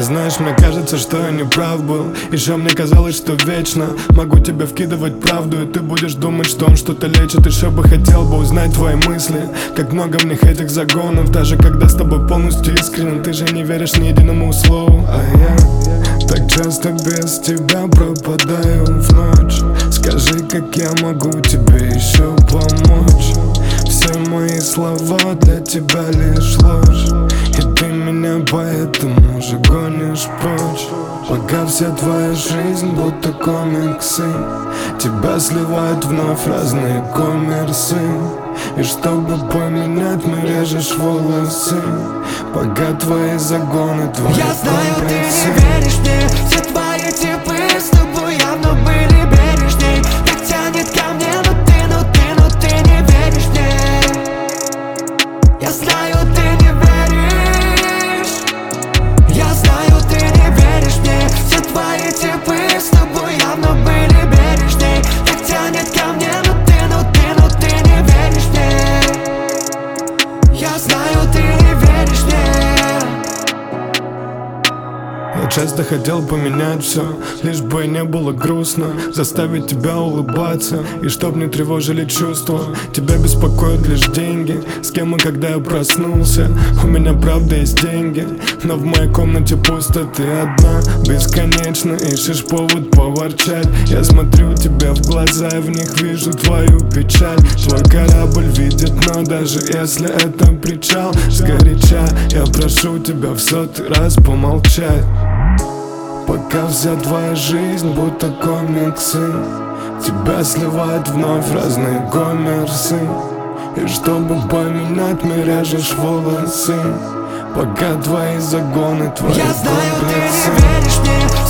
знаешь, мне кажется, что я не прав был. Еще мне казалось, что вечно могу тебе вкидывать правду, и ты будешь думать, что он что-то лечит. Еще бы хотел бы узнать твои мысли, как много в них этих загонов. Даже когда с тобой полностью искренен, ты же не веришь ни единому слову. А я так часто без тебя пропадаю в ночь. Скажи, как я могу тебе еще помочь? Все мои слова для тебя лишь ложь, и ты меня поэтому же гонишь прочь. Пока вся твоя жизнь будто комиксы, тебя сливают вновь разные коммерсы. И чтобы поменять, мы режешь волосы. Пока твои загоны, твои я знаю, комплексы. ты не веришь мне, все твои типы с тобой явно были бережней. Так тянет ко мне, но ты не веришь мне. Я знаю, ты не веришь. Я знаю, ты не веришь мне. Все твои типы с тобой явно были бережней. Так тянет ко мне, но ты не веришь мне. Я знаю, ты не веришь мне. Я часто хотел поменять все, лишь бы не было грустно, заставить тебя улыбаться, и чтоб не тревожили чувства. Тебя беспокоят лишь деньги, с кем и когда я проснулся. У меня правда есть деньги, но в моей комнате пусто. Ты одна, бесконечно ищешь повод поворчать. Я смотрю тебе в глаза, и в них вижу твою печаль. Твой корабль видит дно, даже если это причал. Сгоряча я прошу тебя в 100-й раз помолчать. Пока вся твоя жизнь будто комиксы, тебя сливают вновь разные коммерсы. И чтобы поменять, мы режешь волосы. Пока твои загоны, твои я знаю, комплексы. ты не веришь мне.